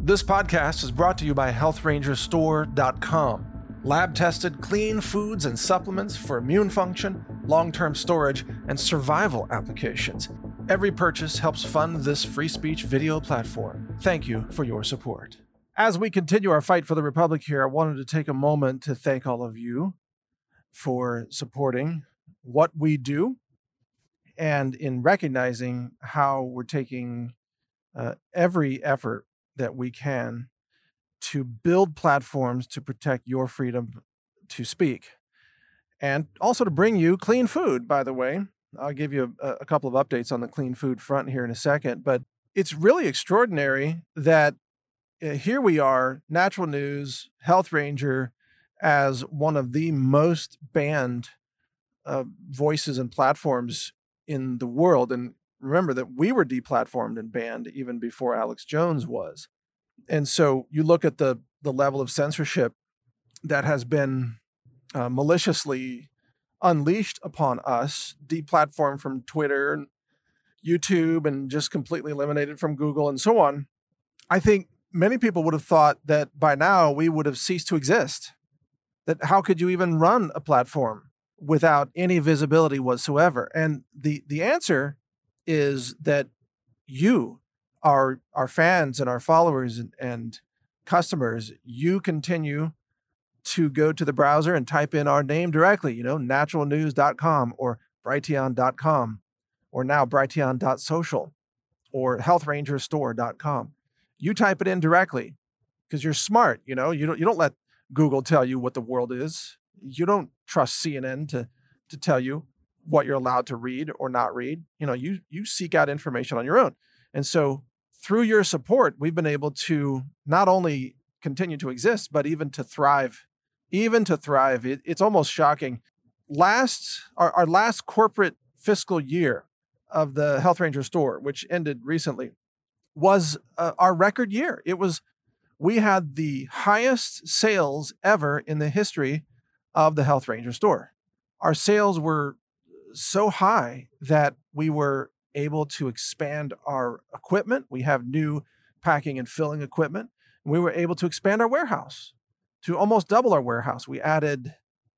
This podcast is brought to you by HealthRangerStore.com. Lab-tested, clean foods and supplements for immune function, long-term storage, and survival applications. Every purchase helps fund this free speech video platform. Thank you for your support. As we continue our fight for the Republic here, I wanted to take a moment to thank all of you for supporting what we do and in recognizing how we're taking every effort that we can to build platforms to protect your freedom to speak and also to bring you clean food, by the way. I'll give you a couple of updates on the clean food front here in a second, but it's really extraordinary that here we are, Natural News, Health Ranger, as one of the most banned voices and platforms in the world. And remember that we were deplatformed and banned even before Alex Jones was. And so you look at the level of censorship that has been maliciously unleashed upon us, deplatformed from Twitter and YouTube and just completely eliminated from Google and so on. I think many people would have thought that by now we would have ceased to exist. That how could you even run a platform without any visibility whatsoever? And the answer is that you, our fans and our followers and customers, you continue to go to the browser and type in our name directly, naturalnews.com or Brighteon.com or now Brighteon.social or healthrangerstore.com. You type it in directly because you're smart, you don't let Google tell you what the world is. You don't trust CNN to tell you what you're allowed to read or not read. You seek out information on your own. And so through your support, we've been able to not only continue to exist, but even to thrive. It's almost shocking. Our last corporate fiscal year of the Health Ranger store, which ended recently, was our record year. We had the highest sales ever in the history of the Health Ranger store. Our sales were so high that we were able to expand our equipment. We have new packing and filling equipment. We were able to expand our warehouse to almost double our warehouse. We added,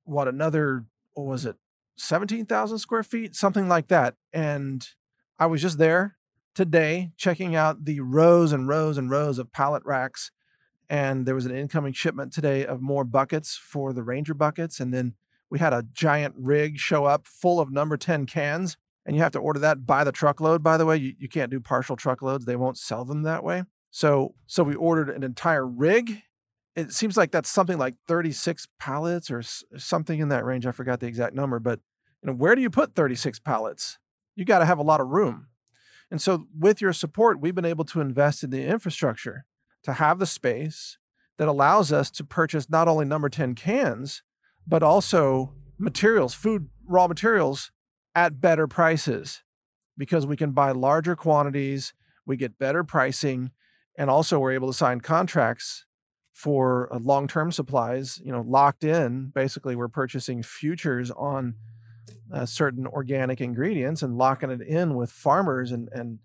17,000 square feet, something like that. And I was just there today checking out the rows and rows and rows of pallet racks. And there was an incoming shipment today of more buckets for the Ranger buckets. And then we had a giant rig show up full of number 10 cans. And you have to order that by the truckload, by the way. You can't do partial truckloads. They won't sell them that way. So we ordered an entire rig. It seems like that's something like 36 pallets or something in that range. I forgot the exact number. But where do you put 36 pallets? You got to have a lot of room. And so with your support, we've been able to invest in the infrastructure to have the space that allows us to purchase not only number 10 cans, but also materials, food, raw materials at better prices, because we can buy larger quantities, we get better pricing, and also we're able to sign contracts for long-term supplies, locked in. Basically, we're purchasing futures on certain organic ingredients and locking it in with farmers and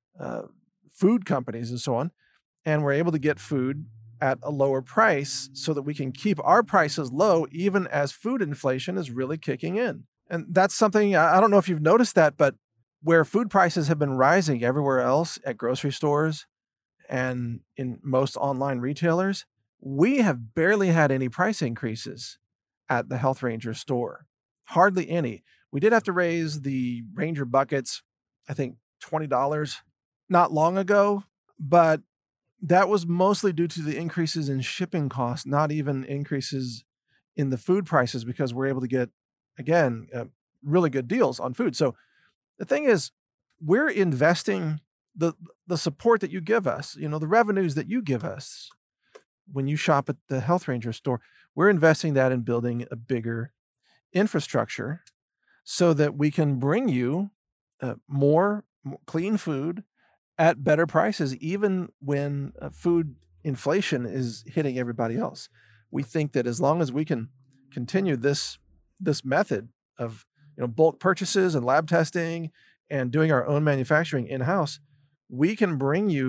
food companies and so on. And we're able to get food at a lower price so that we can keep our prices low, even as food inflation is really kicking in. And that's something, I don't know if you've noticed that, but where food prices have been rising everywhere else at grocery stores and in most online retailers, we have barely had any price increases at the Health Ranger store. Hardly any. We did have to raise the Ranger buckets, I think $20 not long ago, but that was mostly due to the increases in shipping costs, not even increases in the food prices, because we're able to get, again, really good deals on food. So the thing is, we're investing the support that you give us, the revenues that you give us when you shop at the Health Ranger store, we're investing that in building a bigger infrastructure so that we can bring you more clean food at better prices, even when food inflation is hitting everybody else. We think that as long as we can continue this method of bulk purchases and lab testing and doing our own manufacturing in-house, we can bring you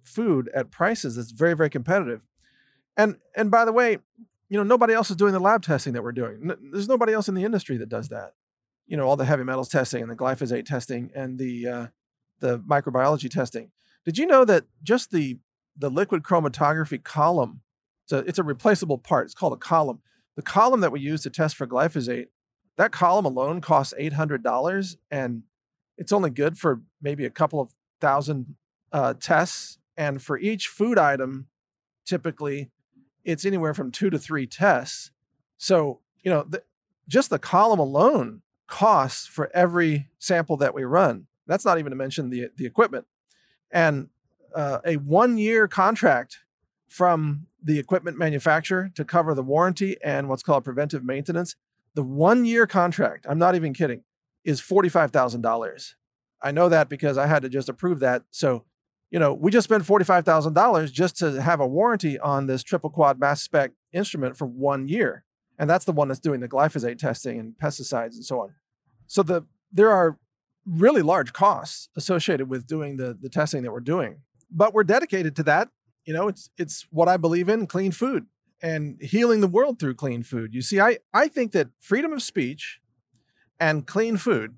food at prices that's very, very competitive. And by the way, nobody else is doing the lab testing that we're doing. There's nobody else in the industry that does that. All the heavy metals testing and the glyphosate testing and the microbiology testing. Did you know that just the liquid chromatography column, it's a replaceable part. It's called a column. The column that we use to test for glyphosate, that column alone costs $800, and it's only good for maybe a couple of thousand tests. And for each food item, typically, it's anywhere from 2 to 3 tests. So, just the column alone costs for every sample that we run. That's not even to mention the equipment. And a 1-year contract from the equipment manufacturer to cover the warranty and what's called preventive maintenance, the 1-year contract, I'm not even kidding, is $45,000. I know that because I had to just approve that. So, we just spent $45,000 just to have a warranty on this triple quad mass spec instrument for 1 year. And that's the one that's doing the glyphosate testing and pesticides and so on. So there are really large costs associated with doing the testing that we're doing. But we're dedicated to that. It's what I believe in, clean food and healing the world through clean food. You see, I think that freedom of speech and clean food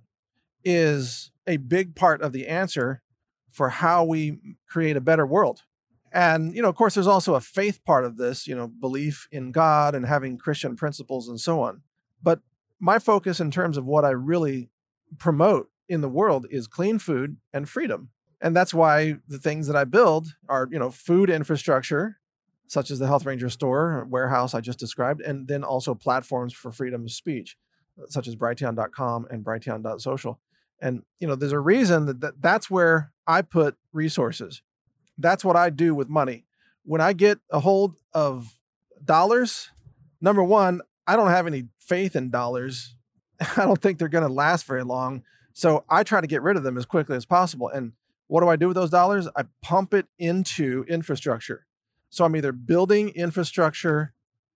is a big part of the answer for how we create a better world. And, of course, there's also a faith part of this, belief in God and having Christian principles and so on. But my focus in terms of what I really promote in the world is clean food and freedom. And that's why the things that I build are, food infrastructure, such as the Health Ranger store, warehouse I just described, and then also platforms for freedom of speech, such as Brighteon.com and Brighteon.social. And, there's a reason that's where I put resources. That's what I do with money. When I get a hold of dollars, number one, I don't have any faith in dollars. I don't think they're going to last very long. So I try to get rid of them as quickly as possible. And what do I do with those dollars? I pump it into infrastructure. So I'm either building infrastructure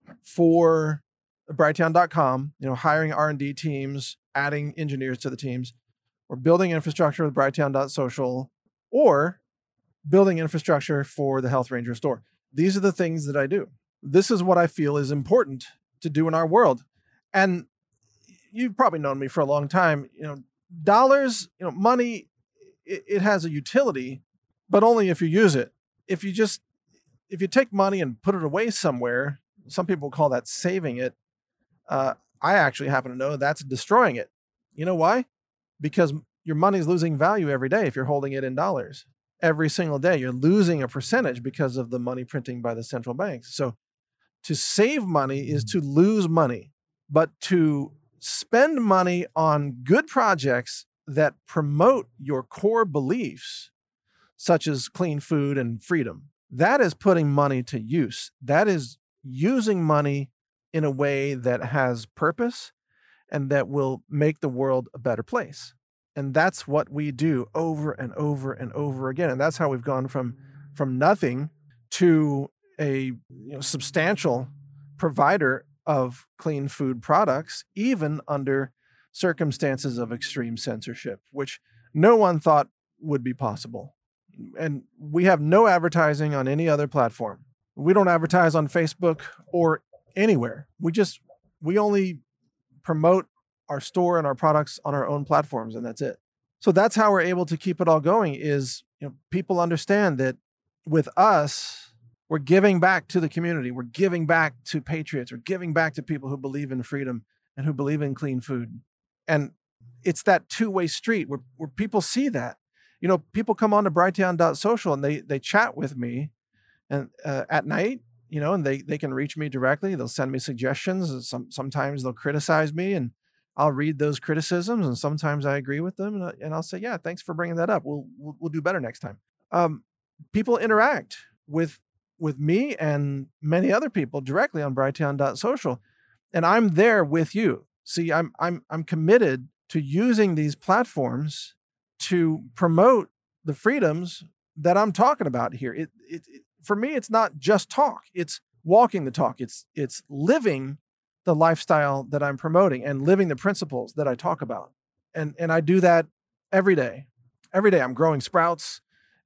for Brighteon.com, hiring R&D teams, adding engineers to the teams, or building infrastructure with Brighteon.social, or building infrastructure for the Health Ranger store. These are the things that I do. This is what I feel is important to do in our world. And you've probably known me for a long time. Dollars, money, it has a utility, but only if you use it. If you take money and put it away somewhere, some people call that saving it. I actually happen to know that's destroying it. You know why? Because your money's losing value every day if you're holding it in dollars. Every single day, you're losing a percentage because of the money printing by the central banks. So to save money is to lose money, but to spend money on good projects that promote your core beliefs, such as clean food and freedom, that is putting money to use. That is using money in a way that has purpose and that will make the world a better place. And that's what we do over and over and over again. And that's how we've gone from nothing to a substantial provider of clean food products, even under circumstances of extreme censorship, which no one thought would be possible. And we have no advertising on any other platform. We don't advertise on Facebook or anywhere. We only promote our store and our products on our own platforms, and that's it. So that's how we're able to keep it all going is, people understand that with us, we're giving back to the community. We're giving back to patriots. We're giving back to people who believe in freedom and who believe in clean food. And it's that two-way street where people see that. People come on to Brighteon.social and they chat with me and at night, and they can reach me directly. They'll send me suggestions. Sometimes they'll criticize me and I'll read those criticisms, and sometimes I agree with them, and I'll say, yeah, thanks for bringing that up. We'll do better next time. People interact with me and many other people directly on Brighteon.social, and I'm there with you. See, I'm committed to using these platforms to promote the freedoms that I'm talking about here. For me, it's not just talk; it's walking the talk. It's living the lifestyle that I'm promoting and living the principles that I talk about. And I do that every day. Every day I'm growing sprouts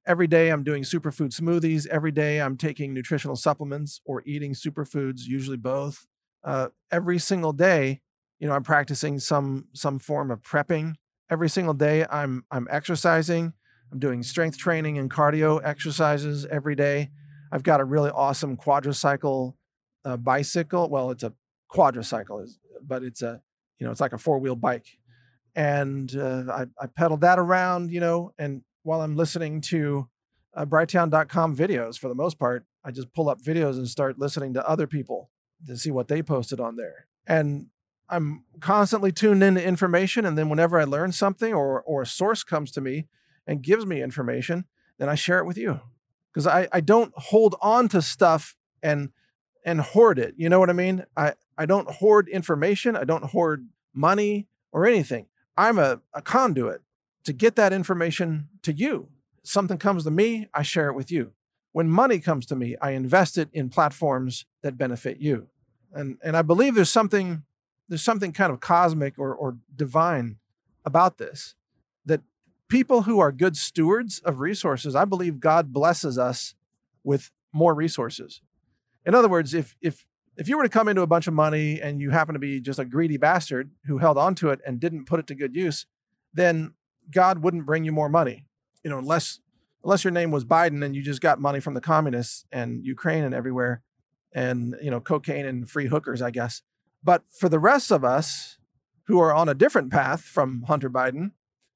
Every day I'm doing superfood smoothies. Every day I'm taking nutritional supplements or eating superfoods, usually both. Every single day, I'm practicing some form of prepping. Every single day I'm exercising. I'm doing strength training and cardio exercises every day. I've got a really awesome quadricycle bicycle. Well, it's a quadricycle, but it's it's like a four-wheel bike. And I pedal that around, and while I'm listening to Brighteon.com videos, for the most part, I just pull up videos and start listening to other people to see what they posted on there. And I'm constantly tuned into information. And then whenever I learn something or a source comes to me and gives me information, then I share it with you. Because I don't hold on to stuff and hoard it. You know what I mean? I don't hoard information. I don't hoard money or anything. I'm a conduit to get that information to you. Something comes to me, I share it with you. When money comes to me, I invest it in platforms that benefit you. And I believe there's something kind of cosmic or divine about this, that people who are good stewards of resources, I believe God blesses us with more resources. In other words, if you were to come into a bunch of money and you happen to be just a greedy bastard who held onto it and didn't put it to good use, then God wouldn't bring you more money. Unless your name was Biden and you just got money from the communists and Ukraine and everywhere, and cocaine and free hookers, I guess. But for the rest of us who are on a different path from Hunter Biden,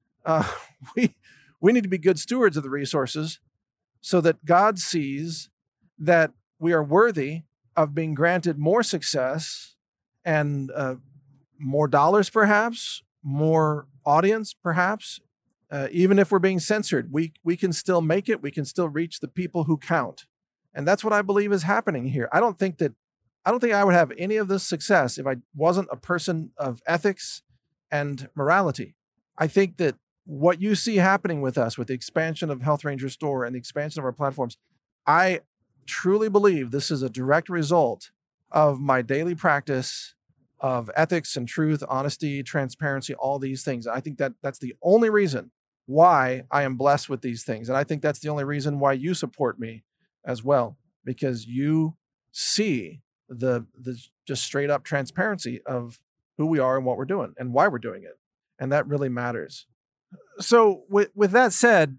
we need to be good stewards of the resources so that God sees that we are worthy of being granted more success and more dollars, perhaps, more audience, perhaps. Even if we're being censored, we can still make it. We can still reach the people who count. And that's what I believe is happening here. I don't think I would have any of this success if I wasn't a person of ethics and morality. I think that what you see happening with us, with the expansion of Health Ranger Store and the expansion of our platforms, I truly believe this is a direct result of my daily practice of ethics and truth, honesty, transparency, all these things. I think that's the only reason why I am blessed with these things. And I think that's the only reason why you support me as well, because you see the just straight up transparency of who we are and what we're doing and why we're doing it. And that really matters. So with that said,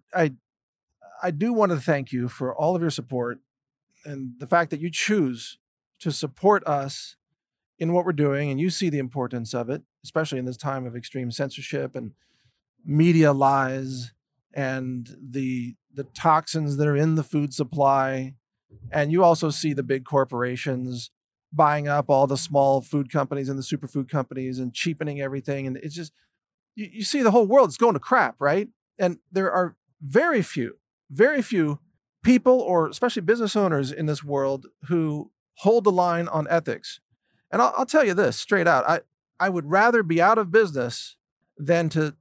I do want to thank you for all of your support and the fact that you choose to support us in what we're doing, and you see the importance of it, especially in this time of extreme censorship and media lies and the toxins that are in the food supply. And you also see the big corporations buying up all the small food companies and the superfood companies and cheapening everything. And it's just, you see the whole world is going to crap, right? And there are very few people, or especially business owners in this world, who hold the line on ethics. And I'll tell you this straight out. I would rather be out of business than to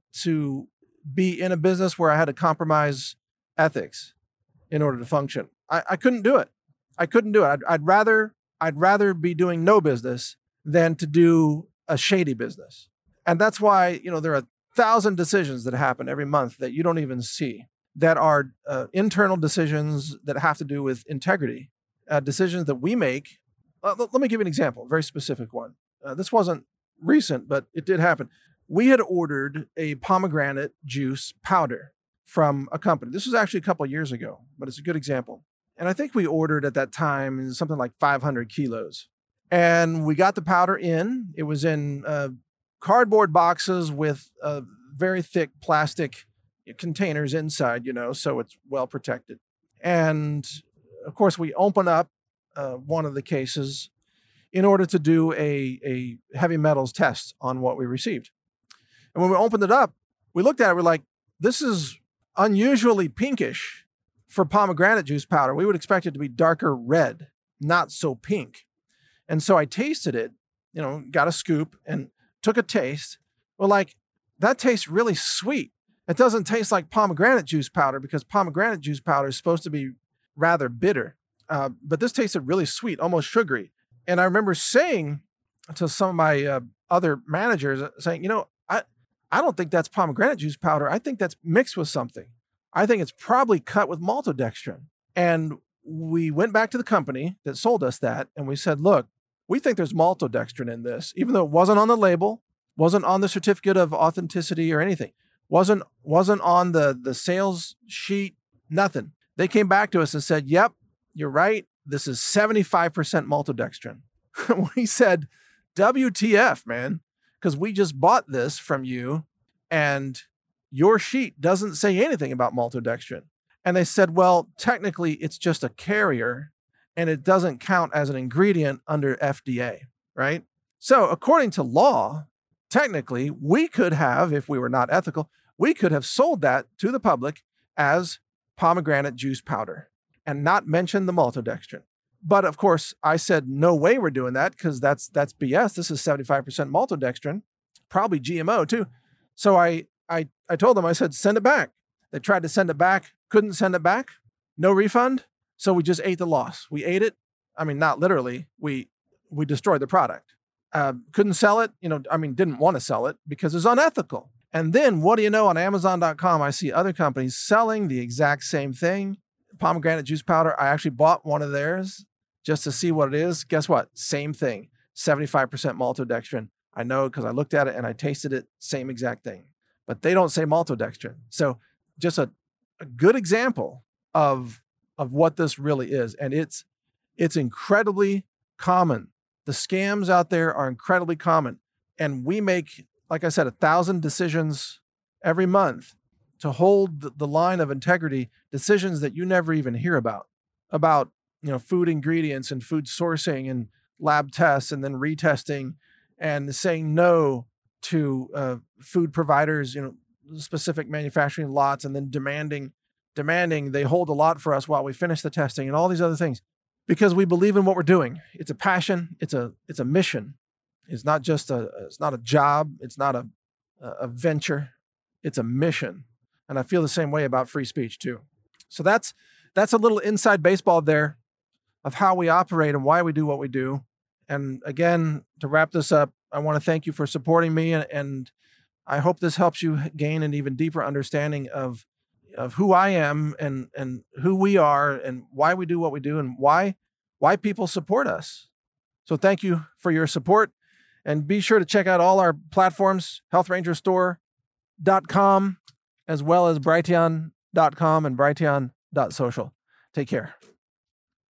be in a business where I had to compromise ethics in order to function. I couldn't do it. I couldn't do it. I'd rather be doing no business than to do a shady business. And that's why, there are 1,000 decisions that happen every month that you don't even see, that are internal decisions that have to do with integrity, decisions that we make. Let me give you an example, a very specific one. This wasn't recent, but it did happen. We had ordered a pomegranate juice powder from a company. This was actually a couple of years ago, but it's a good example. And I think we ordered at that time something like 500 kilos. And we got the powder in. It was in cardboard boxes with very thick plastic containers inside, so it's well protected. And of course, we open up one of the cases in order to do a heavy metals test on what we received. And when we opened it up, we looked at it, we're like, this is unusually pinkish for pomegranate juice powder. We would expect it to be darker red, not so pink. And so I tasted it, got a scoop and took a taste. Well, like, that tastes really sweet. It doesn't taste like pomegranate juice powder, because pomegranate juice powder is supposed to be rather bitter. But this tasted really sweet, almost sugary. And I remember saying to some of my other managers, saying, I don't think that's pomegranate juice powder. I think that's mixed with something. I think it's probably cut with maltodextrin. And we went back to the company that sold us that, and we said, look, we think there's maltodextrin in this, even though it wasn't on the label, wasn't on the certificate of authenticity or anything, wasn't on the sales sheet, nothing. They came back to us and said, yep, you're right. This is 75% maltodextrin. We said, WTF, man, because we just bought this from you and your sheet doesn't say anything about maltodextrin. And they said, well, technically it's just a carrier and it doesn't count as an ingredient under FDA, right? So according to law, technically we could have, if we were not ethical, we could have sold that to the public as pomegranate juice powder and not mention the maltodextrin. But of course, I said, no way we're doing that because that's BS. This is 75% maltodextrin, probably GMO too. So I told them, I said, send it back. They tried to send it back, couldn't send it back, no refund. So we just ate the loss. We ate it. I mean, not literally. We destroyed the product. Couldn't sell it. Didn't want to sell it because it's unethical. And then what do you know, on Amazon.com, I see other companies selling the exact same thing. Pomegranate juice powder. I actually bought one of theirs just to see what it is. Guess what? Same thing. 75% maltodextrin. I know because I looked at it and I tasted it. Same exact thing. But they don't say maltodextrin. So just a good example of what this really is. And it's incredibly common. The scams out there are incredibly common. And we make, like I said, 1,000 decisions every month to hold the line of integrity, decisions that you never even hear about food ingredients and food sourcing and lab tests and then retesting and saying no to food providers, specific manufacturing lots, and then demanding they hold a lot for us while we finish the testing and all these other things, because we believe in what we're doing. It's a passion. It's a mission. It's not just it's not a job. It's not a venture. It's a mission. And I feel the same way about free speech too. So that's a little inside baseball there of how we operate and why we do what we do. And again, to wrap this up, I want to thank you for supporting me, and I hope this helps you gain an even deeper understanding of who I am and who we are and why we do what we do and why people support us. So thank you for your support, and be sure to check out all our platforms, healthrangerstore.com, as well as Brighteon.com and Brighteon.social. Take care.